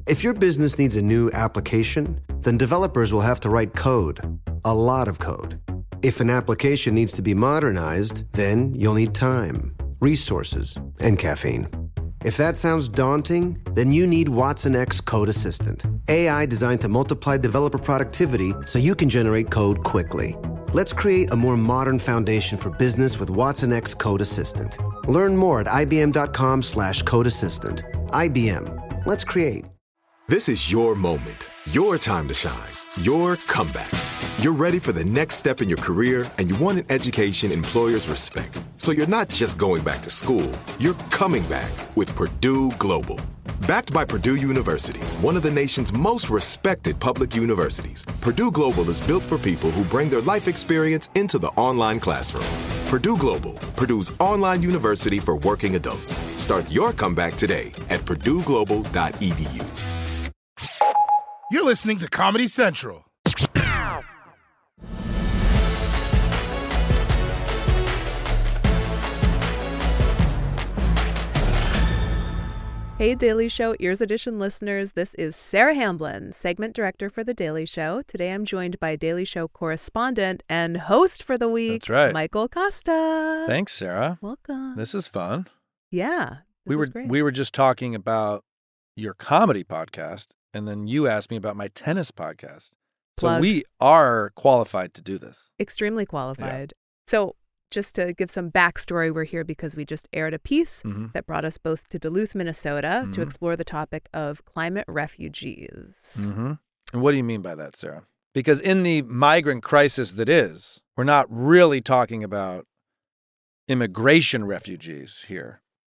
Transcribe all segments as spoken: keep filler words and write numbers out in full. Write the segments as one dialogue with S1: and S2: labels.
S1: If your business needs a new application, then developers will have to write code, a lot of code. If an application needs to be modernized, then you'll need time, resources, and caffeine. If that sounds daunting, then you need Watson X Code Assistant, A I designed to multiply developer productivity so you can generate code quickly. Let's create a more modern foundation for business with Watson X Code Assistant. Learn more at ibm.com slash code assistant. I B M. Let's create.
S2: This is your moment, your time to shine, your comeback. You're ready for the next step in your career, and you want an education employers respect. So you're not just going back to school, you're coming back with Purdue Global. Backed by Purdue University, one of the nation's most respected public universities, Purdue Global is built for people who bring their life experience into the online classroom. Purdue Global, Purdue's online university for working adults. Start your comeback today at purdue global dot e d u.
S3: You're listening to Comedy Central.
S4: Hey, Daily Show Ears Edition listeners. This is Sarah Hamblin, segment director for The Daily Show. Today I'm joined by Daily Show correspondent and host for the week,
S5: That's right.
S4: Michael Costa.
S5: Thanks, Sarah.
S4: Welcome.
S5: This is fun.
S4: Yeah.
S5: We were
S4: great.
S5: we were just talking about your comedy podcast, and then you asked me about my tennis podcast.
S4: Plug.
S5: So we are qualified to do this.
S4: Extremely qualified. So just to give some backstory, we're here because we just aired a piece
S5: Mm-hmm.
S4: that brought us both to Duluth, Minnesota,
S5: Mm-hmm.
S4: to explore the topic of climate refugees.
S5: Mm-hmm. And what do you mean by that, Sarah? Because in the migrant crisis that is, we're not really talking about immigration refugees here.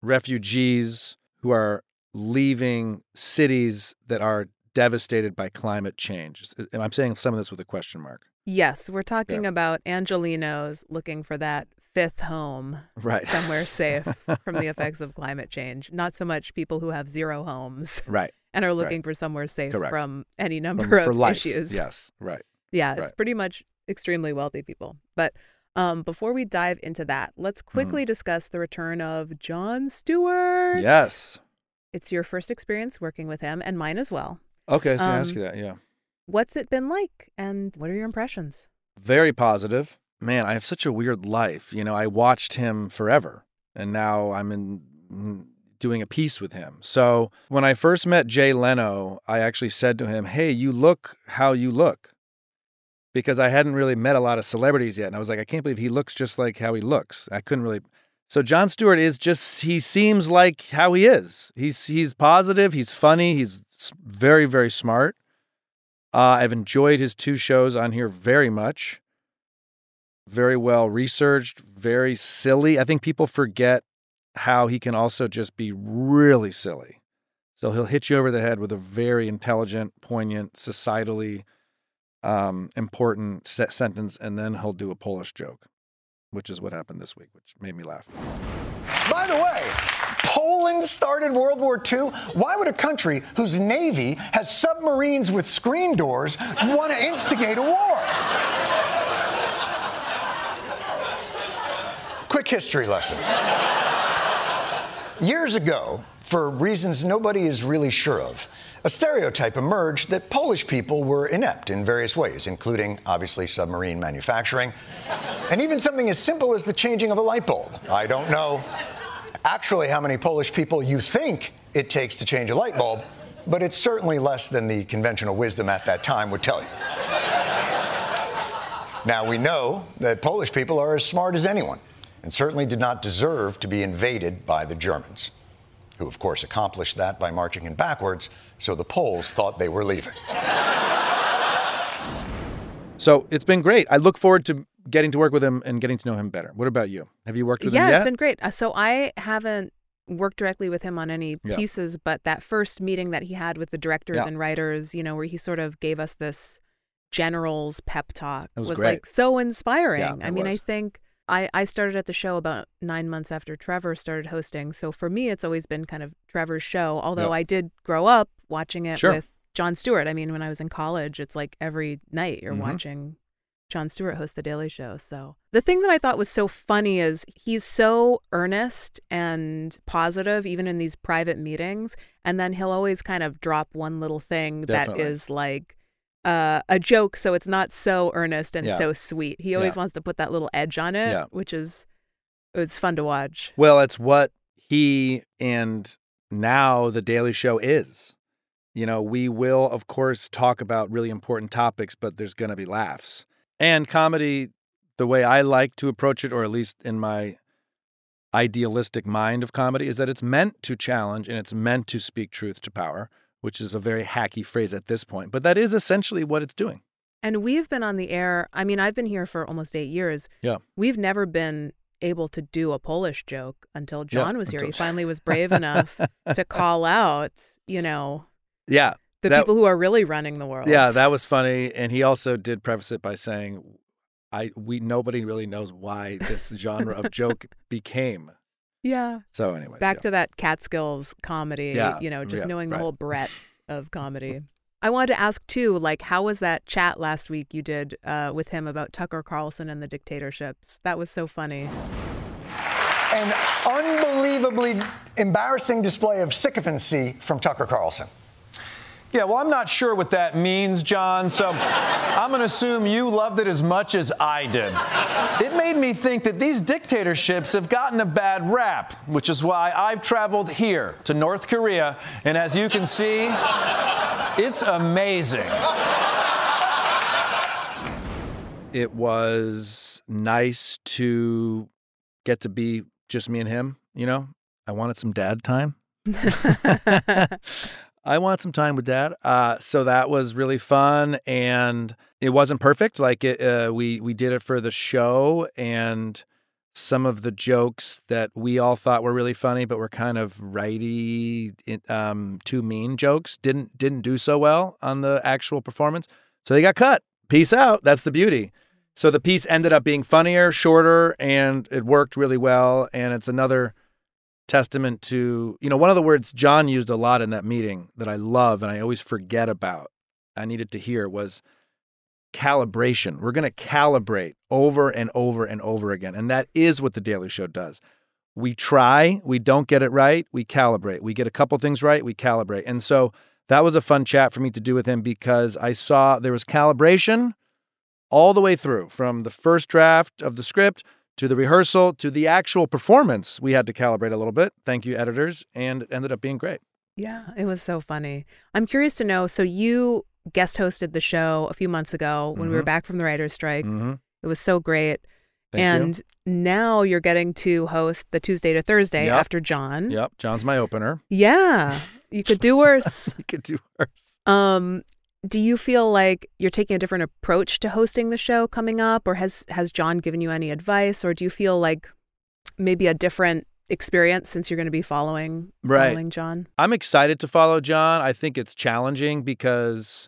S5: Refugees who are leaving cities that are devastated by climate change. And I'm saying some of this with a question mark.
S4: Yes, we're talking
S5: Yeah.
S4: about Angelinos looking for that fifth home
S5: Right.
S4: somewhere safe from the effects of climate change. Not so much people who have zero homes
S5: Right.
S4: and are looking
S5: Right.
S4: for somewhere safe
S5: Correct.
S4: from any number
S5: For,
S4: of
S5: for life.
S4: issues.
S5: Yes. Right.
S4: Yeah, it's
S5: Right.
S4: pretty much extremely wealthy people. But um, before we dive into that, let's quickly
S5: Mm-hmm.
S4: discuss the return of Jon Stewart.
S5: Yes.
S4: It's your first experience working with him, and mine as well.
S5: Okay, so I
S4: Um,
S5: ask you that, yeah.
S4: What's it been like, and what are your impressions?
S5: Very positive. Man, I have such a weird life. You know, I watched him forever, and now I'm in doing a piece with him. So when I first met Jay Leno, I actually said to him, hey, you look how you look. Because I hadn't really met a lot of celebrities yet. And I was like, I can't believe he looks just like how he looks. I couldn't really. So Jon Stewart is just, he seems like how he is. He's he's positive. He's funny. He's very, very smart. Uh, I've enjoyed his two shows on here very much. Very well researched, very silly. I think people forget how he can also just be really silly. So he'll hit you over the head with a very intelligent, poignant, societally um, important se- sentence, and then he'll do a Polish joke, which is what happened this week, which made me laugh.
S6: By the way, Poland started World War Two. Why would a country whose navy has submarines with screen doors want to instigate a war? Quick history lesson. Years ago, for reasons nobody is really sure of, a stereotype emerged that Polish people were inept in various ways, including, obviously, submarine manufacturing, and even something as simple as the changing of a light bulb. I don't know actually how many Polish people you think it takes to change a light bulb, but it's certainly less than the conventional wisdom at that time would tell you. Now, we know that Polish people are as smart as anyone, and certainly did not deserve to be invaded by the Germans, who, of course, accomplished that by marching in backwards, so the Poles thought they were leaving.
S5: So it's been great. I look forward to getting to work with him and getting to know him better. What about you? Have you worked with
S4: yeah,
S5: him yet?
S4: it's been great. Uh, So I haven't worked directly with him on any
S5: Yeah.
S4: pieces, but that first meeting that he had with the directors
S5: Yeah.
S4: and writers, you know, where he sort of gave us this general's pep talk
S5: That was
S4: was
S5: great.
S4: like so inspiring.
S5: Yeah,
S4: I
S5: it
S4: mean, I
S5: was.
S4: think I, I started at the show about nine months after Trevor started hosting. So for me, it's always been kind of Trevor's show, although
S5: Yeah.
S4: I did grow up watching it
S5: Sure.
S4: with Jon Stewart. I mean, when I was in college, it's like every night you're
S5: Mhm.
S4: watching Jon Stewart host The Daily Show. So the thing that I thought was so funny is he's so earnest and positive, even in these private meetings. And then he'll always kind of drop one little thing
S5: Definitely.
S4: that is like uh, a joke, so it's not so earnest and
S5: Yeah.
S4: so sweet. He always
S5: Yeah.
S4: wants to put that little edge on it,
S5: Yeah.
S4: which is it's fun to watch.
S5: Well, it's what he and now The Daily Show is. You know, we will, of course, talk about really important topics, but there's going to be laughs. And comedy, the way I like to approach it, or at least in my idealistic mind of comedy, is that it's meant to challenge and it's meant to speak truth to power, which is a very hacky phrase at this point. But that is essentially what it's doing.
S4: And we've been on the air. I mean, I've been here for almost eight years.
S5: Yeah.
S4: We've never been able to do a Polish joke until John
S5: Yeah,
S4: was here. He
S5: until-
S4: finally was brave enough to call out, you know,
S5: Yeah.
S4: the
S5: that-
S4: people who are really running the world.
S5: Yeah, that was funny. And he also did preface it by saying, I we nobody really knows why this genre of joke became.
S4: Yeah.
S5: So anyways.
S4: Back
S5: yeah.
S4: to that Catskills comedy,
S5: Yeah,
S4: you know, just
S5: yeah,
S4: knowing the
S5: right.
S4: whole breadth of comedy. I wanted to ask, too, like, how was that chat last week you did uh, with him about Tucker Carlson and the dictatorships? That was so funny.
S6: An unbelievably embarrassing display of sycophancy from Tucker Carlson.
S7: Yeah, well, I'm not sure what that means, John, so I'm going to assume you loved it as much as I did. It made me think that these dictatorships have gotten a bad rap, which is why I've traveled here to North Korea, and as you can see, it's amazing.
S5: It was nice to get to be just me and him, you know? I wanted some dad time. I want some time with dad. Uh, so that was really fun, and it wasn't perfect. Like it, uh, we we did it for the show, and some of the jokes that we all thought were really funny, but were kind of righty, um, too mean jokes, didn't didn't do so well on the actual performance. So they got cut. Peace out. That's the beauty. So the piece ended up being funnier, shorter, and it worked really well. And it's another testament to, you know, one of the words John used a lot in that meeting that I love and I always forget about, I needed to hear, was calibration. We're going to calibrate over and over and over again. And that is what The Daily Show does. We try, we don't get it right, we calibrate. We get a couple things right, we calibrate. And so that was a fun chat for me to do with him because I saw there was calibration all the way through, from the first draft of the script to the rehearsal to the actual performance. We had to calibrate a little bit. Thank you, editors. And it ended up being great.
S4: Yeah, it was so funny. I'm curious to know, so you guest hosted the show a few months ago when
S5: Mm-hmm.
S4: we were back from the writer's strike.
S5: Mm-hmm.
S4: It was so great.
S5: Thank
S4: and
S5: you.
S4: now you're getting to host the Tuesday to Thursday
S5: Yep.
S4: after John.
S5: Yep. John's my opener.
S4: Yeah, you could do worse.
S5: You could do worse.
S4: Um, do you feel like you're taking a different approach to hosting the show coming up, or has has John given you any advice, or do you feel like maybe a different experience since you're going to be following
S5: Right.
S4: following John?
S5: I'm excited to follow John. I think it's challenging because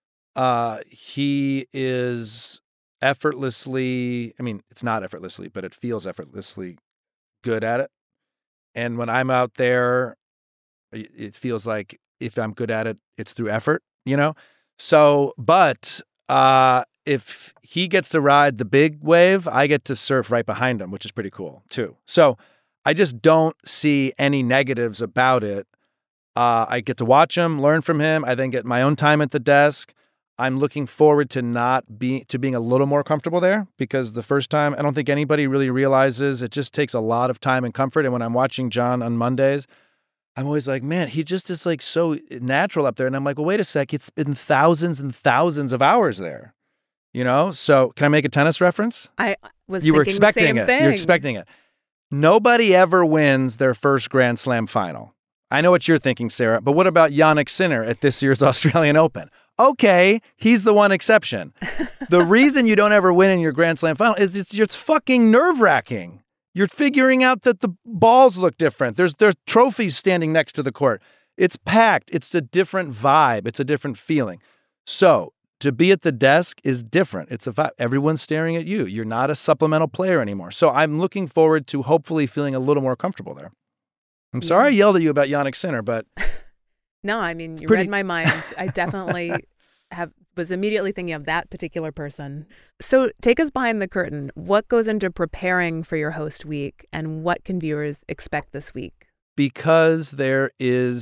S5: uh, he is effortlessly, I mean, it's not effortlessly, but it feels effortlessly good at it. And when I'm out there, it it feels like if I'm good at it, it's through effort, you know? So, but uh, if he gets to ride the big wave, I get to surf right behind him, which is pretty cool too. So I just don't see any negatives about it. Uh, I get to watch him, learn from him. I then get my own time at the desk. I'm looking forward to not be to being a little more comfortable there, because the first time, I don't think anybody really realizes it just takes a lot of time and comfort. And when I'm watching John on Mondays, I'm always like, man, he just is like so natural up there. And I'm like, well, wait a sec. It's been thousands and thousands of hours there, you know? So can I make a tennis reference?
S4: I was
S5: You were
S4: thinking
S5: expecting
S4: the same
S5: it.
S4: thing.
S5: You're expecting it. Nobody ever wins their first Grand Slam final. I know what you're thinking, Sarah, but what about Jannik Sinner at this year's Australian Open? Okay, he's the one exception. The reason you don't ever win in your Grand Slam final is it's, it's fucking nerve-wracking. You're figuring out that the balls look different. There's there's trophies standing next to the court. It's packed. It's a different vibe. It's a different feeling. So to be at the desk is different. It's a vibe. Everyone's staring at you. You're not a supplemental player anymore. So I'm looking forward to hopefully feeling a little more comfortable there. I'm sorry I yelled at you about Jannik Sinner, but
S4: No, I mean, you
S5: pretty-
S4: read my mind. I definitely have was immediately thinking of that particular person. So take us behind the curtain. What goes into preparing for your host week, and what can viewers expect this week?
S5: because there is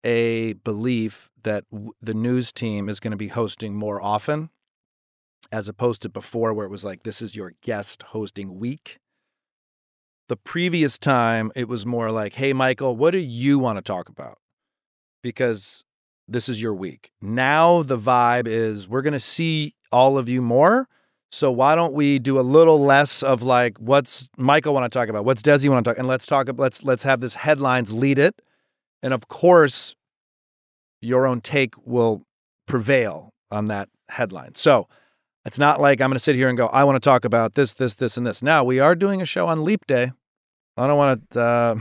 S5: a belief that w- the news team is going to be hosting more often, as opposed to before where it was like, this is your guest hosting week. The previous time, it was more like, hey, Michael, what do you want to talk about? Because this is your week. Now the vibe is we're going to see all of you more. So why don't we do a little less of like, what's Michael want to talk about? What's Desi want to talk? And let's talk, let's, let's have this headlines lead it. And of course, your own take will prevail on that headline. So it's not like I'm going to sit here and go, I want to talk about this, this, this, and this. Now, we are doing a show on Leap Day. I don't want to, uh,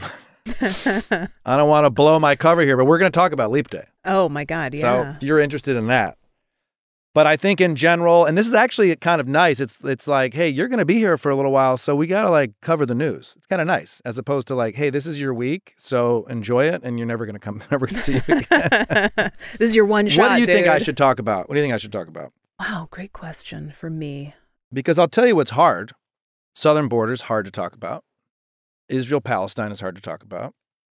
S5: I don't want to blow my cover here, but we're going to talk about Leap Day.
S4: Oh my God, yeah.
S5: So if you're interested in that. But I think in general, and this is actually kind of nice, it's it's like, hey, you're going to be here for a little while, so we got to like cover the news. It's kind of nice, as opposed to like, hey, this is your week, so enjoy it, and you're never going to come, never going to see you again.
S4: This is your one shot,
S5: What do you
S4: dude.
S5: think I should talk about? What do you think I should talk about?
S4: Wow, great question for me.
S5: Because I'll tell you what's hard. Southern border is hard to talk about. Israel-Palestine is hard to talk about.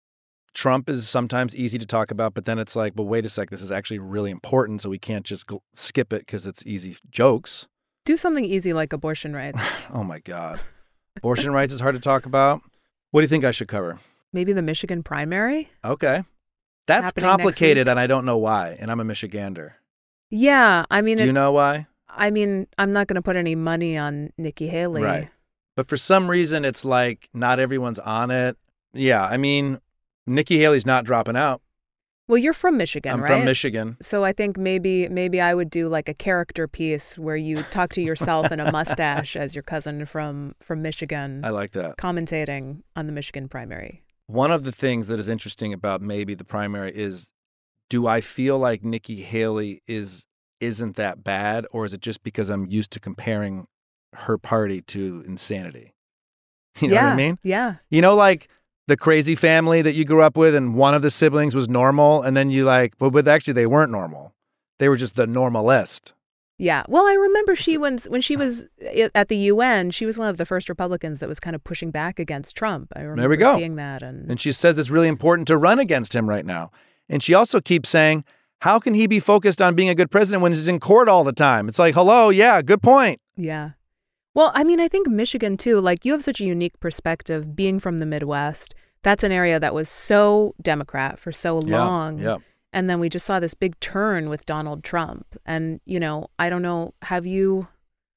S5: Trump is sometimes easy to talk about, but then it's like, well, wait a sec, this is actually really important, so we can't just go skip it because it's easy jokes.
S4: Do something easy like abortion rights.
S5: Oh, my God. Abortion rights is hard to talk about. What do you think I should cover?
S4: Maybe the Michigan primary?
S5: Okay. That's
S4: Happening
S5: complicated, and I don't know why, and I'm a Michigander.
S4: Yeah, I mean...
S5: Do
S4: it,
S5: you know why?
S4: I mean, I'm not going to put any money on Nikki Haley.
S5: Right. But for some reason, it's like not everyone's on it. Yeah, I mean... Nikki Haley's not dropping out.
S4: Well, you're from Michigan,
S5: I'm
S4: right?
S5: from Michigan.
S4: So I think maybe maybe I would do like a character piece where you talk to yourself in a mustache as your cousin from, from Michigan.
S5: I like that.
S4: Commentating on the Michigan primary.
S5: One of the things that is interesting about maybe the primary is, do I feel like Nikki Haley is, isn't that bad, or is it just because I'm used to comparing her party to insanity? You know
S4: yeah,
S5: what I mean?
S4: Yeah.
S5: You know, like... the crazy family that you grew up with and one of the siblings was normal, and then you like, well, but actually they weren't normal. They were just the normalist.
S4: Yeah. Well, I remember she when, when she was at the U N, she was one of the first Republicans that was kind of pushing back against Trump. I remember
S5: there we go.
S4: seeing that. And...
S5: and she says it's really important to run against him right now. And she also keeps saying, how can he be focused on being a good president when he's in court all the time? It's like, hello, yeah, good point.
S4: Yeah. Well, I mean, I think Michigan, too, like you have such a unique perspective being from the Midwest. That's an area that was so Democrat for so long.
S5: Yeah, yeah.
S4: And then we just saw this big turn with Donald Trump. And, you know, I don't know, have you,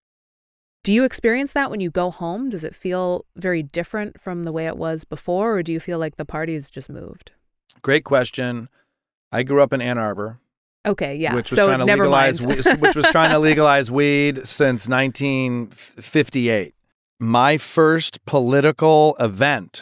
S4: do you experience that when you go home? Does it feel very different from the way it was before? Or do you feel like the party has just moved?
S5: Great question. I grew up in Ann Arbor.
S4: Okay, yeah.
S5: Which was
S4: so
S5: trying to
S4: never
S5: legalize,
S4: mind.
S5: which was trying to legalize weed since nineteen fifty-eight. My first political event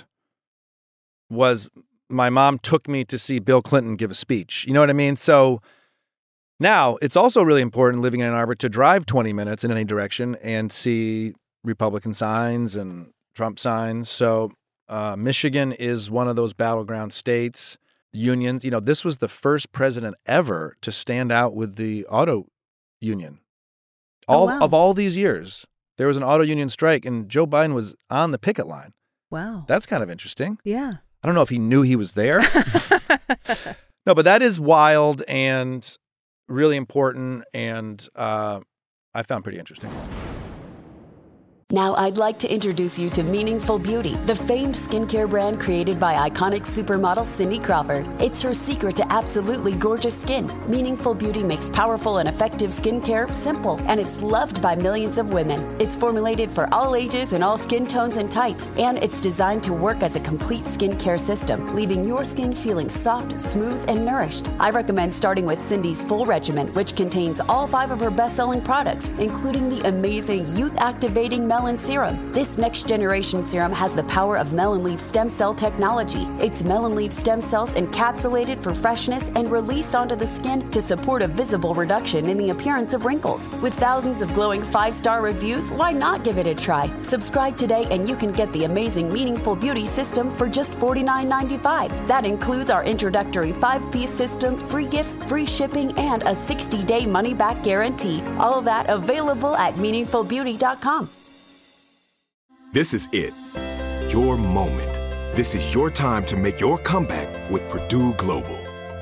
S5: was my mom took me to see Bill Clinton give a speech. You know what I mean? So now it's also really important living in Ann Arbor to drive twenty minutes in any direction and see Republican signs and Trump signs. So uh, Michigan is one of those battleground states. Unions, you know, this was the first president ever to stand out with the auto union. All
S4: oh, wow.
S5: of all these years, there was an auto union strike, and Joe Biden was on the picket line.
S4: Wow,
S5: that's kind of interesting.
S4: Yeah,
S5: I don't know if he knew he was there. No, but that is wild and really important, and uh, I found pretty interesting.
S8: Now I'd like to introduce you to Meaningful Beauty, the famed skincare brand created by iconic supermodel Cindy Crawford. It's her secret to absolutely gorgeous skin. Meaningful Beauty makes powerful and effective skincare simple, and it's loved by millions of women. It's formulated for all ages and all skin tones and types, and it's designed to work as a complete skincare system, leaving your skin feeling soft, smooth, and nourished. I recommend starting with Cindy's full regimen, which contains all five of her best-selling products, including the amazing youth-activating Melon Serum. This next-generation serum has the power of melon leaf stem cell technology. It's melon leaf stem cells encapsulated for freshness and released onto the skin to support a visible reduction in the appearance of wrinkles. With thousands of glowing five-star reviews, why not give it a try? Subscribe today and you can get the amazing Meaningful Beauty system for just forty-nine ninety-five. That includes our introductory five-piece system, free gifts, free shipping, and a sixty-day money-back guarantee. All of that available at meaningful beauty dot com.
S2: This is it. Your moment. This is your time to make your comeback with Purdue Global.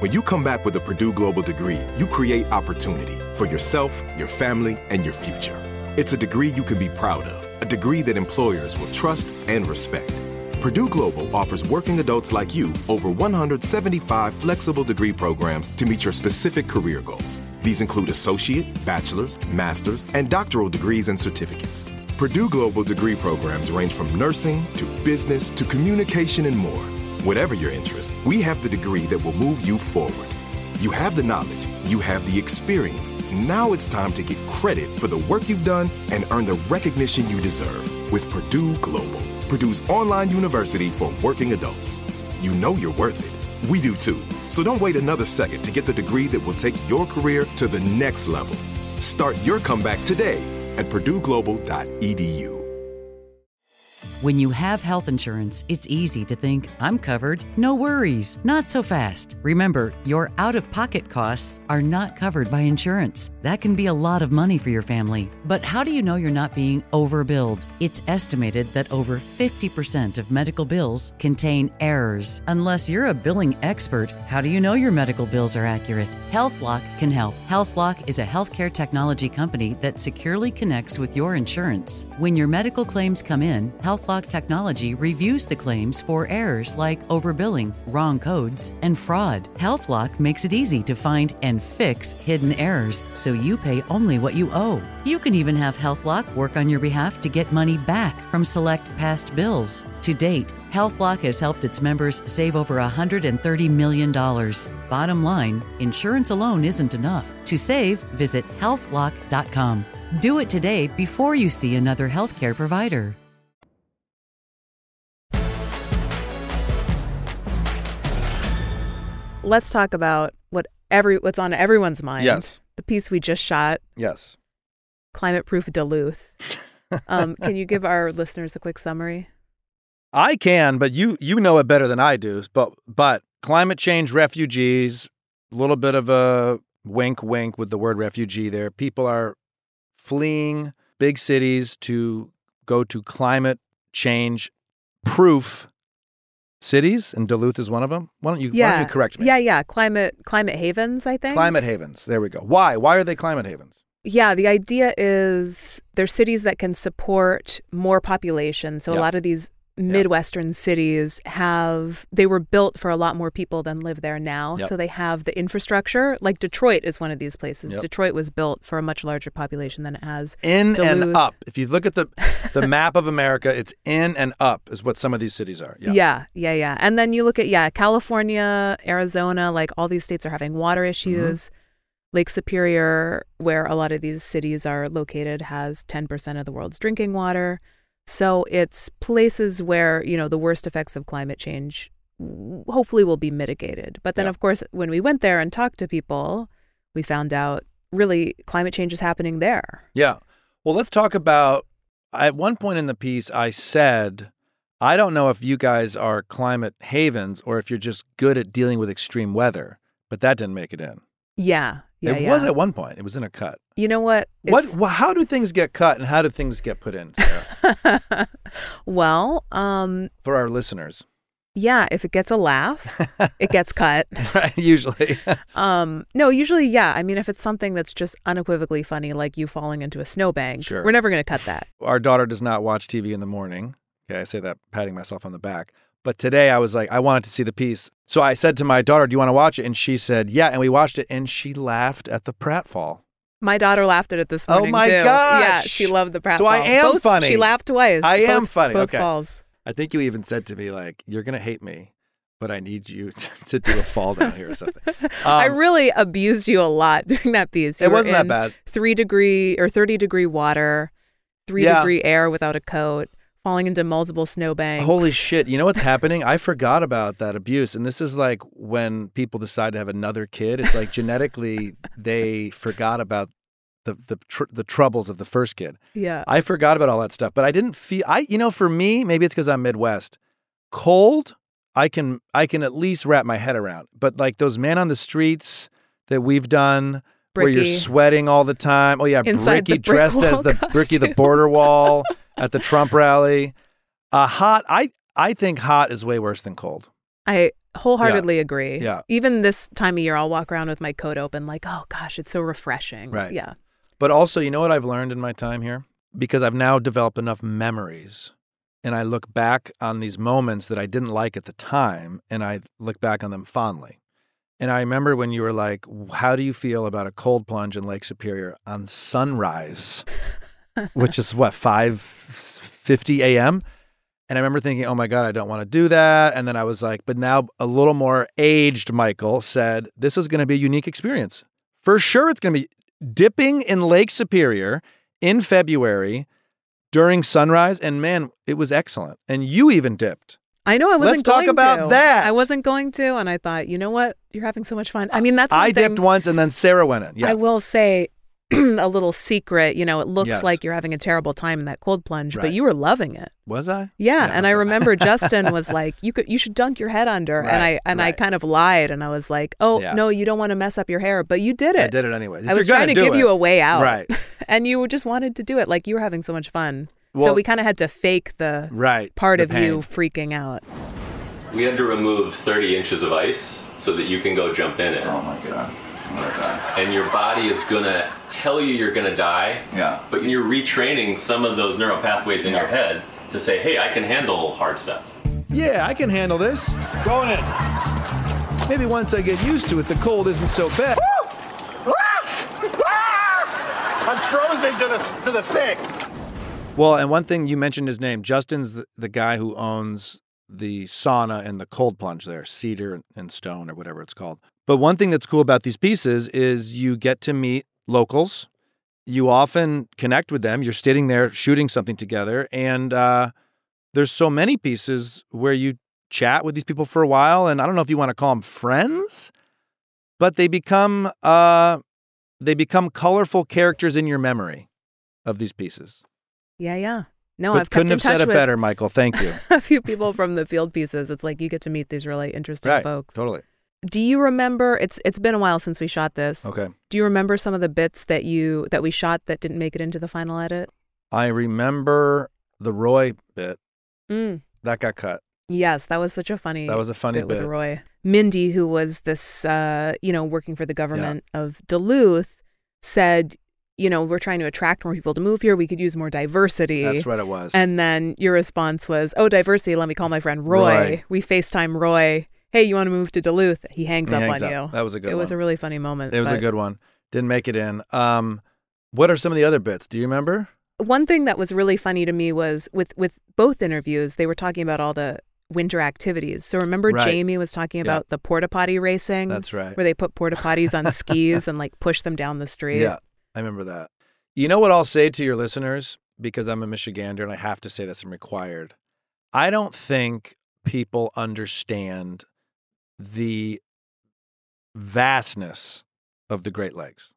S2: When you come back with a Purdue Global degree, you create opportunity for yourself, your family, and your future. It's a degree you can be proud of, a degree that employers will trust and respect. Purdue Global offers working adults like you over one hundred seventy-five flexible degree programs to meet your specific career goals. These include associate, bachelor's, master's, and doctoral degrees and certificates. Purdue Global degree programs range from nursing to business to communication and more. Whatever your interest, we have the degree that will move you forward. You have the knowledge, you have the experience. Now it's time to get credit for the work you've done and earn the recognition you deserve with Purdue Global, Purdue's online university for working adults. You know you're worth it. We do too. So don't wait another second to get the degree that will take your career to the next level. Start your comeback today at purdue global dot e d u.
S9: When you have health insurance, it's easy to think, I'm covered, no worries. Not so fast. Remember, your out-of-pocket costs are not covered by insurance. That can be a lot of money for your family. But how do you know you're not being overbilled? It's estimated that over fifty percent of medical bills contain errors. Unless you're a billing expert, how do you know your medical bills are accurate? HealthLock can help. HealthLock is a healthcare technology company that securely connects with your insurance. When your medical claims come in, HealthLock Technology reviews the claims for errors like overbilling, wrong codes, and fraud. HealthLock makes it easy to find and fix hidden errors so you pay only what you owe. You can even have HealthLock work on your behalf to get money back from select past bills. To date, HealthLock has helped its members save over one hundred thirty million dollars. Bottom line, insurance alone isn't enough. To save, visit health lock dot com. Do it today before you see another healthcare provider.
S4: Let's talk about what every what's on everyone's mind.
S5: Yes.
S4: The piece we just shot.
S5: Yes.
S4: Climate Proof Duluth. Um, can you give our listeners a quick summary?
S5: I can, but you you know it better than I do. But but climate change refugees, a little bit of a wink wink with the word refugee there. People are fleeing big cities to go to climate change proof cities, and Duluth is one of them. Why don't you,
S4: yeah.
S5: why don't you correct me?
S4: Yeah, yeah. Climate climate havens, I think.
S5: Climate havens. There we go. Why? Why are they climate havens?
S4: Yeah, the idea is they're cities that can support more population. So
S5: Yep.
S4: a lot of these Midwestern cities have, they were built for a lot more people than live there now.
S5: Yep.
S4: So they have the infrastructure. Like Detroit is one of these places.
S5: Yep.
S4: Detroit was built for a much larger population than it has.
S5: In
S4: Duluth.
S5: and up. If you look at the the map of America, it's in and up is what some of these cities are. Yeah.
S4: Yeah, yeah, yeah. And then you look at, yeah, California, Arizona, like all these states are having water issues.
S5: Mm-hmm.
S4: Lake Superior, where a lot of these cities are located, has ten percent of the world's drinking water. So it's places where, you know, the worst effects of climate change hopefully will be mitigated. But then,
S5: Yeah.
S4: of course, when we went there and talked to people, we found out really climate change is happening there.
S5: Yeah. Well, let's talk about, at one point in the piece, I said, I don't know if you guys are climate havens or if you're just good at dealing with extreme weather, but that didn't make it in.
S4: Yeah. Yeah,
S5: it
S4: yeah.
S5: was at one point. It was in a cut.
S4: You know what?
S5: What?
S4: It's-
S5: Well, how do things get cut and how do things get put in, Sarah,
S4: well, um,
S5: for our listeners?
S4: yeah, if it gets a laugh, it gets cut.
S5: Right, usually.
S4: Um, no, usually, yeah. I mean, if it's something that's just unequivocally funny, like you falling into a snowbank,
S5: Sure.
S4: we're never going to cut that.
S5: Our daughter does not watch T V in the morning. Okay, I say that patting myself on the back. But today I was like, I wanted to see the piece. So I said to my daughter, do you want to watch it? And she said, yeah. And we watched it and she laughed at the pratfall.
S4: My daughter laughed at it this
S5: Oh
S4: morning,
S5: my
S4: too.
S5: gosh.
S4: Yeah, she loved the pratfall.
S5: So I am
S4: Both-
S5: funny.
S4: She laughed twice.
S5: I am
S4: Both-
S5: funny.
S4: Both
S5: Okay.
S4: falls.
S5: I think you even said to me, like, you're going to hate me, but I need you to, to do a fall down here or something. Um,
S4: I really abused you a lot during that piece. You
S5: It
S4: were
S5: wasn't that
S4: in
S5: bad.
S4: Three degree or thirty degree water, three
S5: Yeah.
S4: degree air without a coat, falling into multiple snowbanks.
S5: Holy shit. You know what's happening? I forgot about that abuse. And this is like when people decide to have another kid. It's like genetically they forgot about the the tr- the troubles of the first kid.
S4: Yeah.
S5: I forgot about all that stuff, but I didn't feel I you know for me, maybe it's cuz I'm Midwest. Cold, I can I can at least wrap my head around. But like those man on the streets that we've done where you're
S4: Bricky.
S5: sweating all the time. Oh yeah,
S4: Inside the
S5: Bricky
S4: brick
S5: dressed as
S4: wall
S5: the Bricky the
S4: costume.
S5: border wall at the Trump rally. Uh, hot, I I think hot is way worse than cold.
S4: I Wholeheartedly
S5: Yeah.
S4: agree.
S5: Yeah.
S4: Even this time of year, I'll walk around with my coat open like, oh, gosh, it's so refreshing.
S5: Right.
S4: Yeah.
S5: But also, you know what I've learned in my time here? Because I've now developed enough memories, and I look back on these moments that I didn't like at the time, and I look back on them fondly. And I remember when you were like, how do you feel about a cold plunge in Lake Superior on sunrise, which is what, five fifty a.m.? And I remember thinking, oh my God, I don't want to do that. And then I was like, but now a little more aged Michael said, this is going to be a unique experience. For sure, it's going to be dipping in Lake Superior in February during sunrise. And man, it was excellent. And you even dipped.
S4: I know I wasn't
S5: Let's talk
S4: going
S5: about
S4: to.
S5: that.
S4: I wasn't going to. And I thought, you know what? You're having so much fun. I mean, that's one
S5: I
S4: thing.
S5: dipped once and then Sarah went in. Yeah.
S4: I will say a little secret. You know, it looks
S5: Yes.
S4: like you're having a terrible time in that cold plunge,
S5: Right.
S4: but you were loving it.
S5: Was I?
S4: Yeah,
S5: Yeah.
S4: and I remember Justin was like, "You could, you should dunk your head under," and
S5: Right,
S4: I and I
S5: right.
S4: kind of lied, and I was like, "Oh
S5: Yeah.
S4: no, you don't want to mess up your hair," but you did it.
S5: I did it anyway. If
S4: I was
S5: you're
S4: trying
S5: gonna
S4: to
S5: do
S4: give
S5: it-
S4: you a way out,
S5: Right.
S4: and you just wanted to do it. Like you were having so much fun, so
S5: Well-
S4: we kind of had to fake the
S5: Right.
S4: part
S5: the
S4: of you
S5: pain.
S4: freaking out.
S10: We had to remove thirty inches of ice so that you can go jump in it.
S11: Oh my God. I'm gonna die.
S10: And your body is gonna tell you you're gonna die.
S11: Yeah.
S10: But you're retraining some of those neural pathways in your head to say, hey, I can handle hard stuff.
S5: Yeah, I can handle this. Going in. Maybe once I get used to it, the cold isn't so bad.
S3: I'm frozen to the to the thing.
S5: Well, and one thing you mentioned his name. Justin's the, the guy who owns the sauna and the cold plunge there, Cedar and Stone or whatever it's called. But one thing that's cool about these pieces is you get to meet locals. You often connect with them. You're sitting there shooting something together. And uh, there's so many pieces where you chat with these people for a while. And I don't know if you want to call them friends, but they become uh, they become colorful characters in your memory of these pieces.
S4: Yeah, yeah. No,
S5: but
S4: I've
S5: couldn't
S4: kept
S5: have
S4: in touch
S5: said it
S4: with
S5: better, Michael. Thank you.
S4: a few people from the field pieces. It's like you get to meet these really interesting
S5: Right,
S4: folks.
S5: totally.
S4: Do you remember? It's it's been a while since we shot this.
S5: Okay.
S4: Do you remember some of the bits that you that we shot that didn't make it into the final edit?
S5: I remember the Roy bit.
S4: Mm.
S5: That got cut.
S4: Yes, that was such a funny.
S5: That was a funny
S4: bit
S5: bit.
S4: with Roy. Mindy, who was this, uh, you know, working for the government of Duluth, said, you know, we're trying to attract more people to move here. We could use more diversity.
S5: That's what it was.
S4: And then your response was, "Oh, diversity. Let me call my friend Roy."
S5: Roy.
S4: We FaceTime Roy. Hey, you want to move to Duluth? He hangs
S5: He
S4: up
S5: hangs
S4: on
S5: up.
S4: you.
S5: That was a good
S4: It
S5: one.
S4: was a really funny moment.
S5: It was a
S4: but-
S5: good one. Didn't make it in. Um, what are some of the other bits? Do you remember?
S4: One thing that was really funny to me was with, with both interviews, they were talking about all the winter activities. So remember
S5: Right.
S4: Jamie was talking
S5: Yeah.
S4: about the porta potty racing?
S5: That's right.
S4: Where they put porta potties on skis and like push them down the street.
S5: Yeah, I remember that. You know what I'll say to your listeners, because I'm a Michigander and I have to say this, I'm required. I don't think people understand the vastness of the Great Lakes.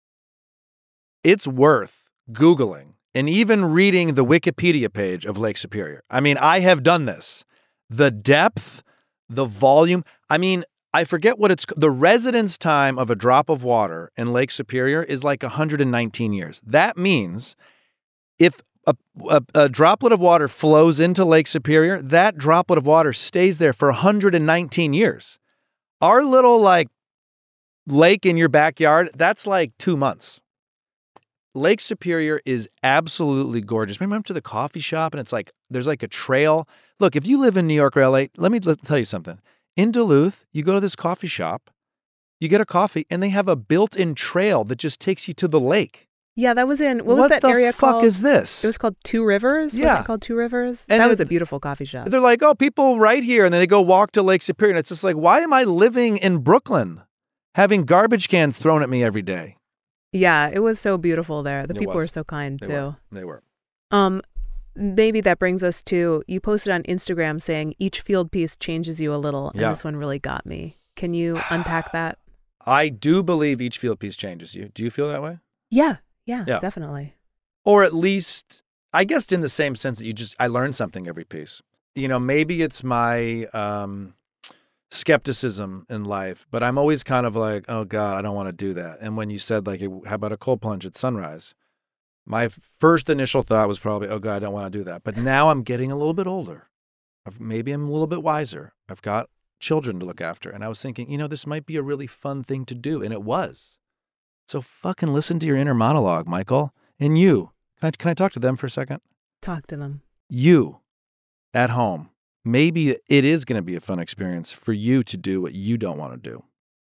S5: It's worth Googling and even reading the Wikipedia page of Lake Superior. I mean, I have done this. The depth, the volume. I mean, I forget what it's, the residence time of a drop of water in Lake Superior is like one hundred nineteen years. That means if a, a, a droplet of water flows into Lake Superior, that droplet of water stays there for one hundred nineteen years. Our little like lake in your backyard, that's like two months. Lake Superior is absolutely gorgeous. Remember to the coffee shop and it's like, there's like a trail. Look, if you live in New York or L A, let me let, tell you something. In Duluth, you go to this coffee shop, you get a coffee, and they have a built-in trail that just takes you to the lake.
S4: Yeah, that was in, what was
S5: What
S4: that
S5: the
S4: area
S5: fuck
S4: called?
S5: is this?
S4: It was called Two Rivers? Was
S5: Yeah.
S4: it called Two Rivers?
S5: And
S4: that
S5: it-
S4: was a beautiful coffee shop.
S5: They're like, oh, people right here, and then they go walk to Lake Superior, and it's just like, why am I living in Brooklyn, having garbage cans thrown at me every day?
S4: Yeah, it was so beautiful there. The
S5: It
S4: people
S5: was.
S4: were so kind
S5: They
S4: too.
S5: were. They were.
S4: Um, maybe that brings us to, you posted on Instagram saying each field piece changes you a little, and
S5: Yeah.
S4: this one really got me. Can you unpack that?
S5: I do believe each field piece changes you. Do you feel that way?
S4: Yeah, yeah,
S5: Yeah.
S4: definitely.
S5: Or at least, I guess in the same sense that you just, I learned something every piece. You know, maybe it's my um, skepticism in life, but I'm always kind of like, oh God, I don't want to do that. And when you said like, how about a cold plunge at sunrise? My first initial thought was probably, oh God, I don't want to do that. But now I'm getting a little bit older. I've, maybe I'm a little bit wiser. I've got children to look after. And I was thinking, you know, this might be a really fun thing to do. And it was. So fucking listen to your inner monologue, Michael. And you, can I, can I talk to them for a second?
S4: Talk to them.
S5: You at home, maybe it is going to be a fun experience for you to do what you don't want to do.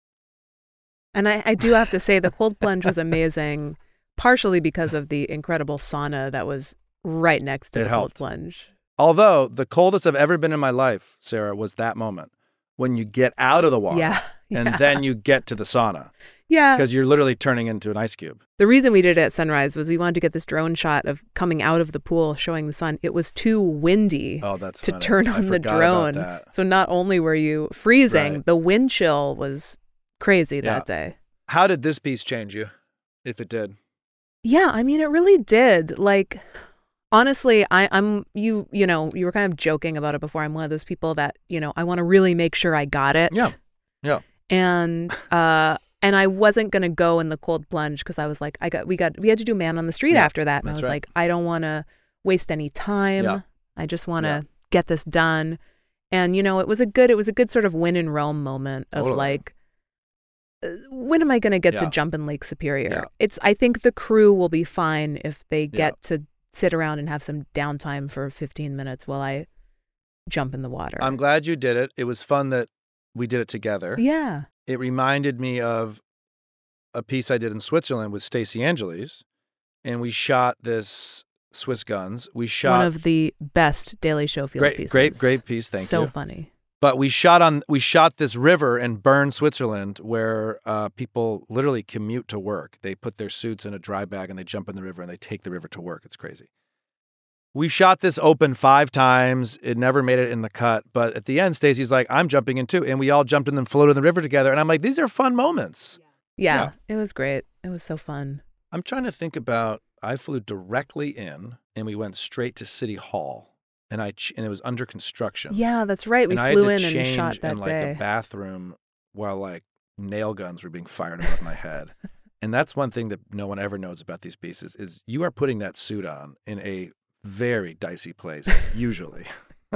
S4: And I, I do have to say the cold plunge was amazing, partially because of the incredible sauna that was right next to
S5: It
S4: the
S5: helped.
S4: cold plunge.
S5: Although the coldest I've ever been in my life, Sarah, was that moment when you get out of the water
S4: Yeah,
S5: and
S4: yeah.
S5: then you get to the sauna.
S4: Yeah.
S5: Because you're literally turning into an ice cube.
S4: The reason we did it at sunrise was we wanted to get this drone shot of coming out of the pool showing the sun. It was too windy
S5: Oh, that's
S4: to
S5: funny.
S4: turn
S5: I
S4: on the
S5: forgot about
S4: drone.
S5: that.
S4: So not only were you freezing,
S5: Right.
S4: the wind chill was crazy
S5: Yeah.
S4: that day.
S5: How did this piece change you, if it did?
S4: Yeah, I mean, it really did. Like, honestly, I, I'm, you, you know, you were kind of joking about it before. I'm one of those people that, you know, I want to really make sure I got it.
S5: Yeah. Yeah.
S4: And, uh, and I wasn't going to go in the cold plunge because I was like, I got, we got, we had to do Man on the Street
S5: Yeah,
S4: after that. And I
S5: that's
S4: was
S5: right.
S4: like, I don't want to waste any time.
S5: Yeah.
S4: I just want to
S5: Yeah.
S4: get this done. And, you know, it was a good, it was a good sort of win in Rome moment of
S5: Totally.
S4: like, uh, when am I going to get to
S5: Yeah.
S4: jump in Lake Superior?
S5: Yeah.
S4: It's, I think the crew will be fine if they
S5: Yeah.
S4: get to sit around and have some downtime for fifteen minutes while I jump in the water.
S5: I'm glad you did it. It was fun that we did it together.
S4: Yeah.
S5: It reminded me of a piece I did in Switzerland with Stacey Angeles, and we shot this Swiss Guns. We shot
S4: One of the best Daily Show field
S5: great,
S4: pieces.
S5: great, great piece. Thank
S4: so
S5: you.
S4: So funny.
S5: But we shot on we shot this river in Bern, Switzerland, where uh, people literally commute to work. They put their suits in a dry bag and they jump in the river and they take the river to work. It's crazy. We shot this open five times. It never made it in the cut. But at the end, Stacey's like, I'm jumping in too. And we all jumped in and floated in the river together. And I'm like, these are fun moments.
S4: Yeah, it was great. It was so fun.
S5: I'm trying to think about, I flew directly in and we went straight to City Hall. And I ch- and it was under construction.
S4: Yeah, that's right. We
S5: and I
S4: flew
S5: had
S4: in
S5: to
S4: and
S5: change
S4: shot that
S5: in like
S4: day.
S5: a bathroom while like nail guns were being fired above my head. And that's one thing that no one ever knows about these pieces is you are putting that suit on in a very dicey place, usually.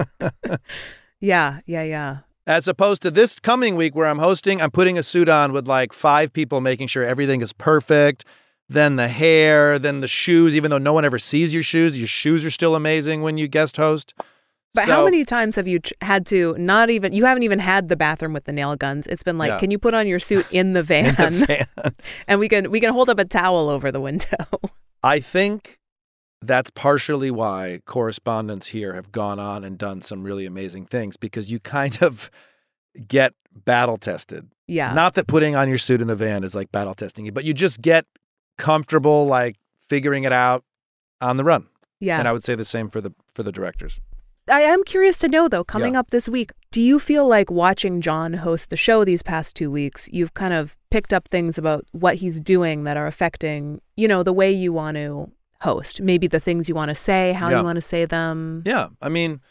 S4: Yeah, yeah, yeah.
S5: As opposed to this coming week where I'm hosting, I'm putting a suit on with like five people making sure everything is perfect. Then the hair, then the shoes, even though no one ever sees your shoes, your shoes are still amazing when you guest host.
S4: But
S5: So-
S4: how many times have you ch- had to not even, you haven't even had the bathroom with the nail guns. It's been like,
S5: Yeah.
S4: can you put on your suit in the van?
S5: In the van.
S4: And we can, we can hold up a towel over the window.
S5: I think that's partially why correspondents here have gone on and done some really amazing things because you kind of get battle tested.
S4: Yeah.
S5: Not that putting on your suit in the van is like battle testing you, but you just get comfortable like figuring it out on the run.
S4: Yeah.
S5: And I would say the same for the for the directors.
S4: I am curious to know, though, coming
S5: Yeah.
S4: up this week, do you feel like watching John host the show these past two weeks, you've kind of picked up things about what he's doing that are affecting, you know, the way you want to host? Maybe the things you want to say, how
S5: Yeah.
S4: you want to say them?
S5: Yeah. I mean,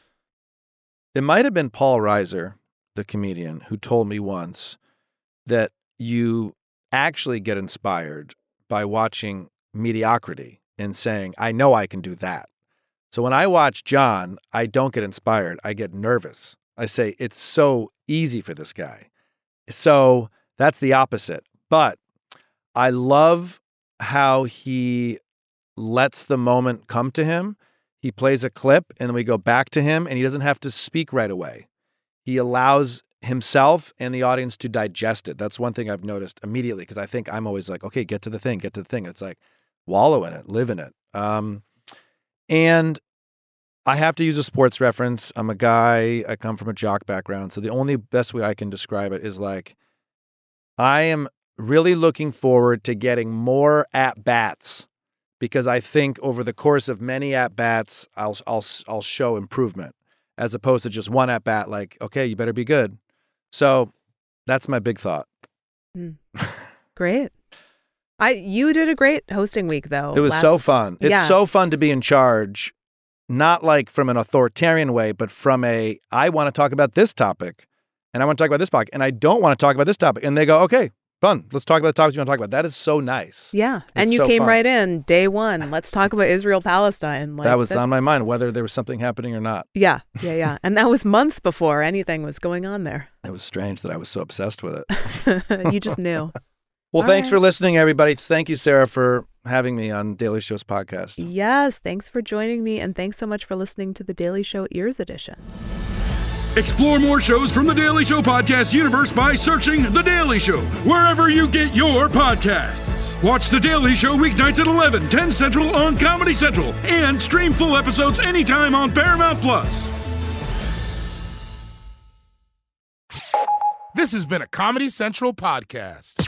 S5: it might have been Paul Reiser, the comedian, who told me once that you actually get inspired by watching mediocrity and saying, I know I can do that. So when I watch John, I don't get inspired. I get nervous. I say, it's so easy for this guy. So that's the opposite. But I love how he lets the moment come to him. He plays a clip and then we go back to him and he doesn't have to speak right away. He allows himself and the audience to digest it. That's one thing I've noticed immediately because I think I'm always like, okay, get to the thing, get to the thing. It's like wallow in it, live in it. Um, and I have to use a sports reference. I'm a guy, I come from a jock background. So the only best way I can describe it is like, I am really looking forward to getting more at-bats because I think over the course of many at-bats, I'll, I'll, I'll show improvement as opposed to just one at-bat like, okay, you better be good. So that's my big thought.
S4: Mm. Great. I You did a great hosting week, though.
S5: It was
S4: last-
S5: so fun. It's
S4: yeah.
S5: so fun to be in charge, not like from an authoritarian way, but from a, I want to talk about this topic and I want to talk about this topic and I don't want to talk about this topic. And they go, okay, Fun. Let's talk about the topics you want to talk about. That is so nice.
S4: Yeah.
S5: It's
S4: and you
S5: so
S4: came
S5: fun.
S4: right in day one. Let's talk about Israel-Palestine. Like,
S5: that was
S4: that,
S5: on my mind, whether there was something happening or not.
S4: Yeah, yeah, yeah. And that was months before anything was going on there.
S5: It was strange that I was so obsessed with it.
S4: You just knew.
S5: Well,
S4: All
S5: thanks
S4: right.
S5: for listening, everybody. Thank you, Sarah, for having me on Daily Show's podcast.
S4: Yes, thanks for joining me, and thanks so much for listening to the Daily Show Ears Edition.
S12: Explore more shows from the Daily Show podcast universe by searching The Daily Show wherever you get your podcasts. Watch The Daily Show weeknights at eleven, ten Central on Comedy Central, and stream full episodes anytime on Paramount Plus.
S13: This has been a Comedy Central podcast.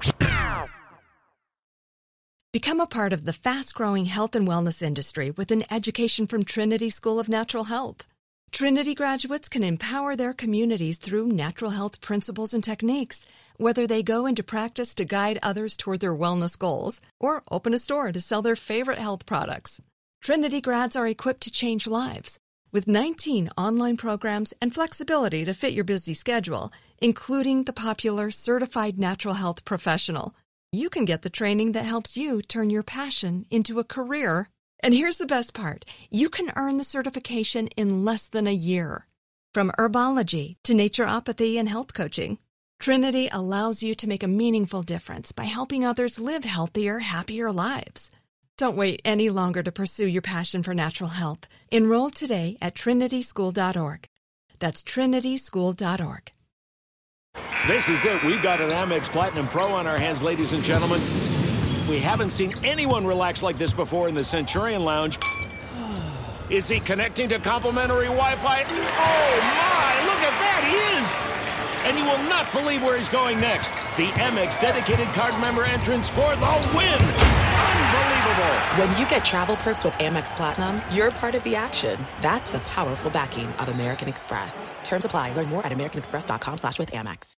S14: Become a part of the fast-growing health and wellness industry with an education from Trinity School of Natural Health. Trinity graduates can empower their communities through natural health principles and techniques, whether they go into practice to guide others toward their wellness goals or open a store to sell their favorite health products. Trinity grads are equipped to change lives with nineteen online programs and flexibility to fit your busy schedule, including the popular Certified Natural Health Professional. You can get the training that helps you turn your passion into a career. And here's the best part. You can earn the certification in less than a year. From herbology to naturopathy and health coaching, Trinity allows you to make a meaningful difference by helping others live healthier, happier lives. Don't wait any longer to pursue your passion for natural health. Enroll today at trinity school dot org. That's trinity school dot org.
S15: This is it. We've got an Amex Platinum Pro on our hands, ladies and gentlemen. We haven't seen anyone relax like this before in the Centurion Lounge. Is he connecting to complimentary Wi-Fi? Oh, my! Look at that! He is! And you will not believe where he's going next. The Amex dedicated card member entrance for the win! Unbelievable!
S16: When you get travel perks with Amex Platinum, you're part of the action. That's the powerful backing of American Express. Terms apply. Learn more at americanexpress.com slash with Amex.